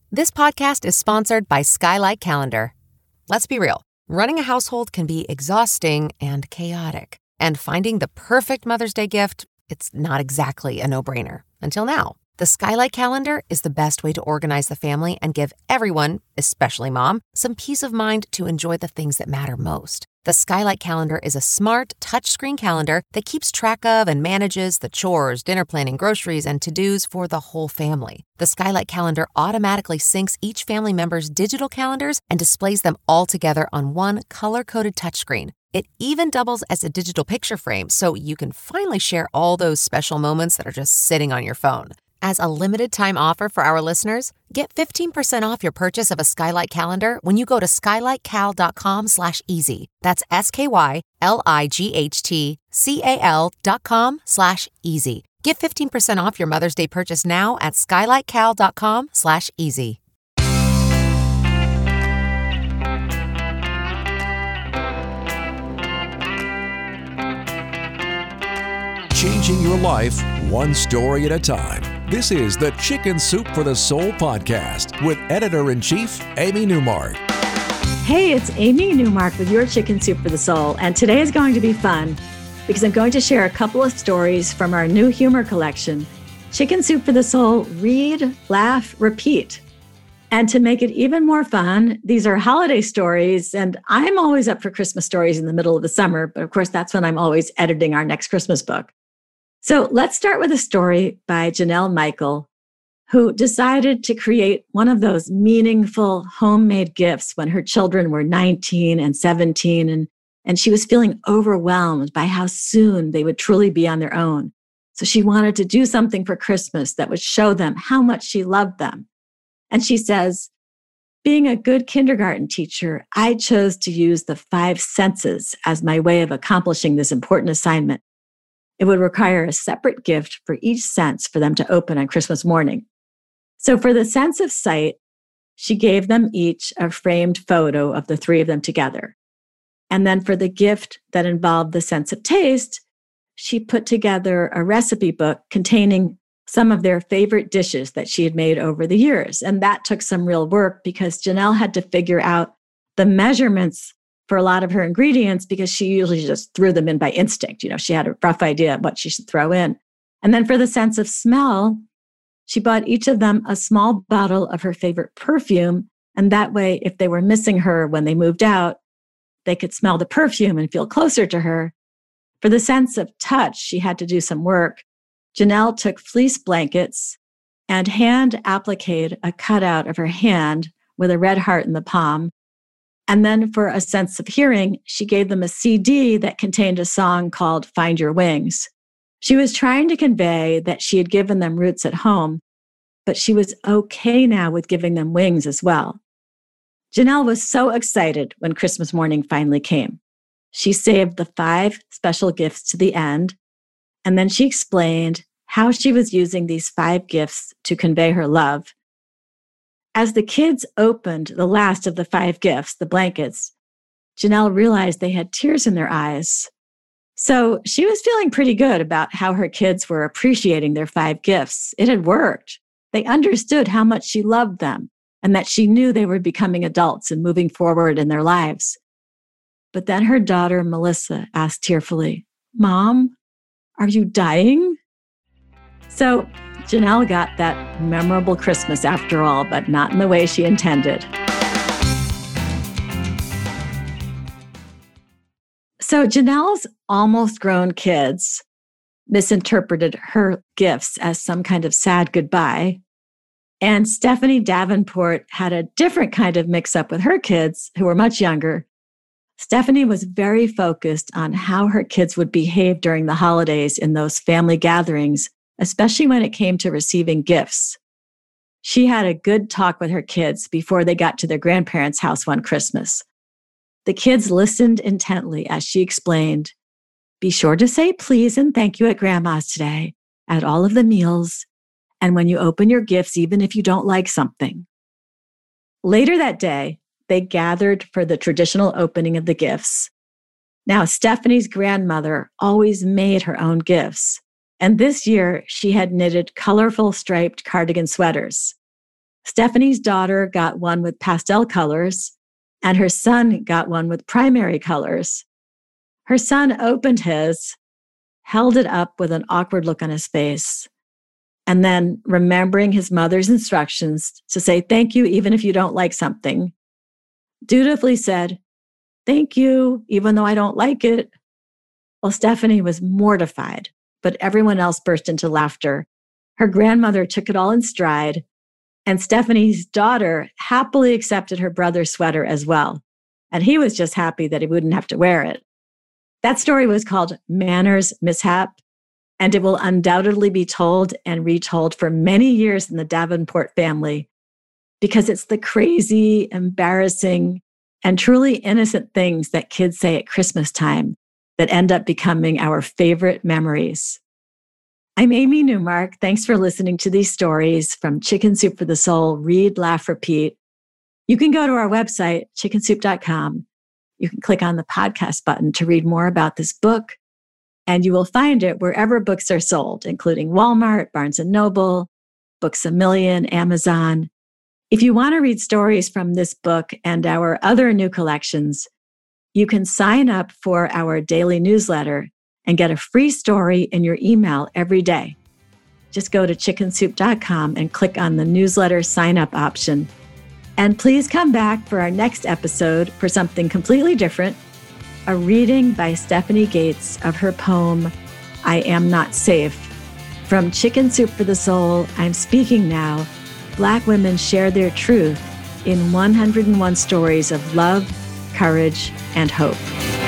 This podcast is sponsored by Skylight Calendar. Let's be real. Running a household can be exhausting and chaotic. And finding the perfect Mother's Day gift, it's not exactly a no-brainer. Until now. The Skylight Calendar is the best way to organize the family and give everyone, especially mom, some peace of mind to enjoy the things that matter most. The Skylight Calendar is a smart, touchscreen calendar that keeps track of and manages the chores, dinner planning, groceries, and to-dos for the whole family. The Skylight Calendar automatically syncs each family member's digital calendars and displays them all together on one color-coded touchscreen. It even doubles as a digital picture frame, so you can finally share all those special moments that are just sitting on your phone. As a limited-time offer for our listeners, get 15% off your purchase of a Skylight Calendar when you go to skylightcal.com/easy. That's SKYLIGHTCAL.com/easy. Get 15% off your Mother's Day purchase now at skylightcal.com/easy. Changing your life one story at a time. This is the Chicken Soup for the Soul podcast with Editor-in-Chief Amy Newmark. Hey, it's Amy Newmark with your Chicken Soup for the Soul, and today is going to be fun because I'm going to share a couple of stories from our new humor collection, Chicken Soup for the Soul, Read, Laugh, Repeat. And to make it even more fun, these are holiday stories, and I'm always up for Christmas stories in the middle of the summer, but of course that's when I'm always editing our next Christmas book. So let's start with a story by Janelle Michael, who decided to create one of those meaningful homemade gifts when her children were 19 and 17, and she was feeling overwhelmed by how soon they would truly be on their own. So she wanted to do something for Christmas that would show them how much she loved them. And she says, being a good kindergarten teacher, I chose to use the 5 senses as my way of accomplishing this important assignment. It would require a separate gift for each sense for them to open on Christmas morning. So for the sense of sight, she gave them each a framed photo of the 3 of them together. And then for the gift that involved the sense of taste, she put together a recipe book containing some of their favorite dishes that she had made over the years. And that took some real work because Janelle had to figure out the measurements for a lot of her ingredients because she usually just threw them in by instinct. You know, she had a rough idea of what she should throw in. And then for the sense of smell, she bought each of them a small bottle of her favorite perfume. And that way, if they were missing her when they moved out, they could smell the perfume and feel closer to her. For the sense of touch, she had to do some work. Janelle took fleece blankets and hand appliqued a cutout of her hand with a red heart in the palm. And then for a sense of hearing, she gave them a CD that contained a song called Find Your Wings. She was trying to convey that she had given them roots at home, but she was okay now with giving them wings as well. Janelle was so excited when Christmas morning finally came. She saved the 5 special gifts to the end, and then she explained how she was using these 5 gifts to convey her love. As the kids opened the last of the 5 gifts, the blankets, Janelle realized they had tears in their eyes. So she was feeling pretty good about how her kids were appreciating their 5 gifts. It had worked. They understood how much she loved them and that she knew they were becoming adults and moving forward in their lives. But then her daughter, Melissa, asked tearfully, "Mom, are you dying?" So Janelle got that memorable Christmas after all, but not in the way she intended. So Janelle's almost grown kids misinterpreted her gifts as some kind of sad goodbye. And Stephanie Davenport had a different kind of mix-up with her kids who were much younger. Stephanie was very focused on how her kids would behave during the holidays in those family gatherings, especially when it came to receiving gifts. She had a good talk with her kids before they got to their grandparents' house one Christmas. The kids listened intently as she explained, "Be sure to say please and thank you at Grandma's today, at all of the meals, and when you open your gifts, even if you don't like something." Later that day, they gathered for the traditional opening of the gifts. Now, Stephanie's grandmother always made her own gifts. And this year, she had knitted colorful striped cardigan sweaters. Stephanie's daughter got one with pastel colors, and her son got one with primary colors. Her son opened his, held it up with an awkward look on his face, and then, remembering his mother's instructions to say thank you even if you don't like something, dutifully said, "Thank you, even though I don't like it." Well, Stephanie was mortified, but everyone else burst into laughter. Her grandmother took it all in stride, and Stephanie's daughter happily accepted her brother's sweater as well. And he was just happy that he wouldn't have to wear it. That story was called Manners Mishap, and it will undoubtedly be told and retold for many years in the Davenport family because it's the crazy, embarrassing, and truly innocent things that kids say at Christmas time that end up becoming our favorite memories. I'm Amy Newmark. Thanks for listening to these stories from Chicken Soup for the Soul, Read, Laugh, Repeat. You can go to our website, chickensoup.com. You can click on the podcast button to read more about this book, and you will find it wherever books are sold, including Walmart, Barnes & Noble, Books A Million, Amazon. If you want to read stories from this book and our other new collections, you can sign up for our daily newsletter and get a free story in your email every day. Just go to chickensoup.com and click on the newsletter sign-up option. And please come back for our next episode for something completely different, a reading by Stephanie Gates of her poem, I Am Not Safe. From Chicken Soup for the Soul, I'm Speaking Now. Black women share their truth in 101 stories of love, courage, and hope.